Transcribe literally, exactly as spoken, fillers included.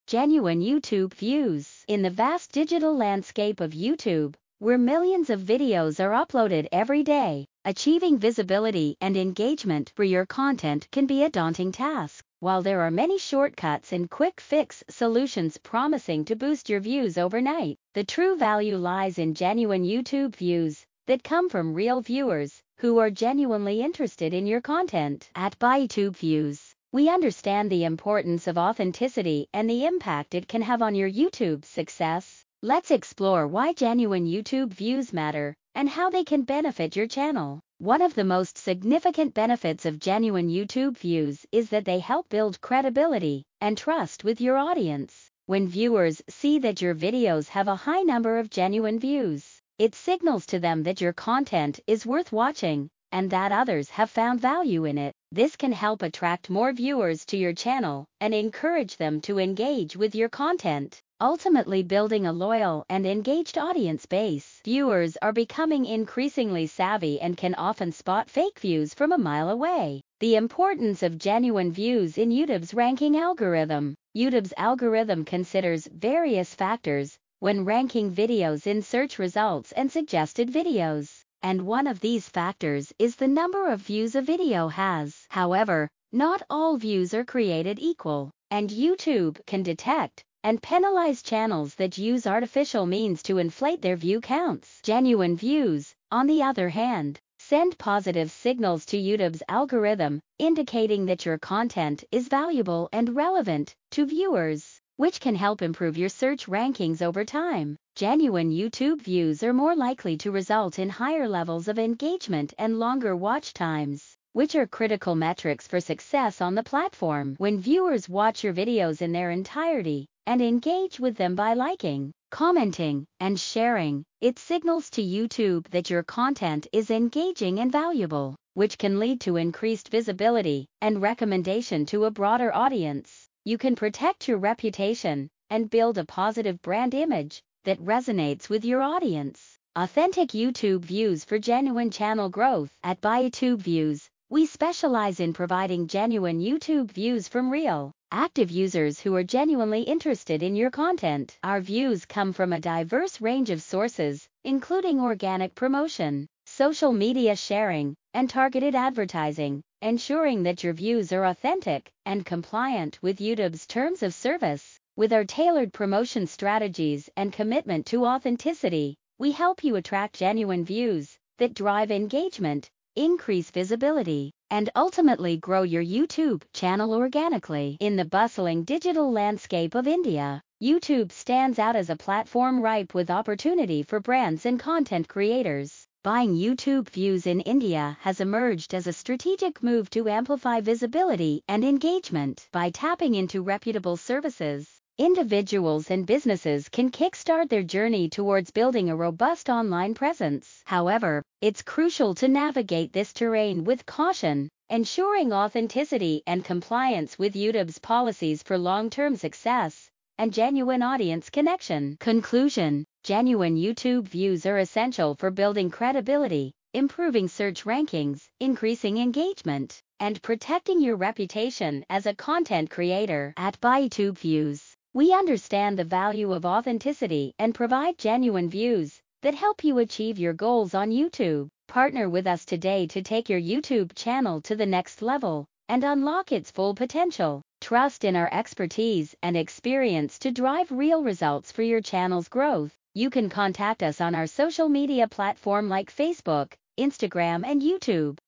Genuine YouTube views. In the vast digital landscape of YouTube, where millions of videos are uploaded every day, achieving visibility and engagement for your content can be a daunting task. While there are many shortcuts and quick-fix solutions promising to boost your views overnight, the true value lies in genuine YouTube views that come from real viewers who are genuinely interested in your content. At BuyTube Views, we understand the importance of authenticity and the impact it can have on your YouTube success. Let's explore why genuine YouTube views matter and how they can benefit your channel. One of the most significant benefits of genuine YouTube views is that they help build credibility and trust with your audience. When viewers see that your videos have a high number of genuine views, it signals to them that your content is worth watching and that others have found value in it. This can help attract more viewers to your channel and encourage them to engage with your content, ultimately building a loyal and engaged audience base. Viewers are becoming increasingly savvy and can often spot fake views from a mile away. The importance of genuine views in YouTube's ranking algorithm. YouTube's algorithm considers various factors when ranking videos in search results and suggested videos, and one of these factors is the number of views a video has. However, not all views are created equal, and YouTube can detect and penalize channels that use artificial means to inflate their view counts. Genuine views, on the other hand, send positive signals to YouTube's algorithm, indicating that your content is valuable and relevant to viewers, which can help improve your search rankings over time. Genuine YouTube views are more likely to result in higher levels of engagement and longer watch times, which are critical metrics for success on the platform. When viewers watch your videos in their entirety and engage with them by liking, commenting, and sharing, it signals to YouTube that your content is engaging and valuable, which can lead to increased visibility and recommendation to a broader audience. You can protect your reputation and build a positive brand image that resonates with your audience. Authentic YouTube views for genuine channel growth. At BuyTube Views, we specialize in providing genuine YouTube views from real, active users who are genuinely interested in your content. Our views come from a diverse range of sources, including organic promotion, social media sharing, and targeted advertising, ensuring that your views are authentic and compliant with YouTube's terms of service. With our tailored promotion strategies and commitment to authenticity, we help you attract genuine views that drive engagement, increase visibility, and ultimately grow your YouTube channel organically. In the bustling digital landscape of India, YouTube stands out as a platform ripe with opportunity for brands and content creators. Buying YouTube views in India has emerged as a strategic move to amplify visibility and engagement. By tapping into reputable services, individuals and businesses can kickstart their journey towards building a robust online presence. However, it's crucial to navigate this terrain with caution, ensuring authenticity and compliance with YouTube's policies for long-term success and genuine audience connection. Conclusion: genuine YouTube views are essential for building credibility, improving search rankings, increasing engagement, and protecting your reputation as a content creator. At BuyTube Views, we understand the value of authenticity and provide genuine views that help you achieve your goals on YouTube. Partner with us today to take your YouTube channel to the next level and unlock its full potential. Trust in our expertise and experience to drive real results for your channel's growth. You can contact us on our social media platform like Facebook, Instagram, and YouTube.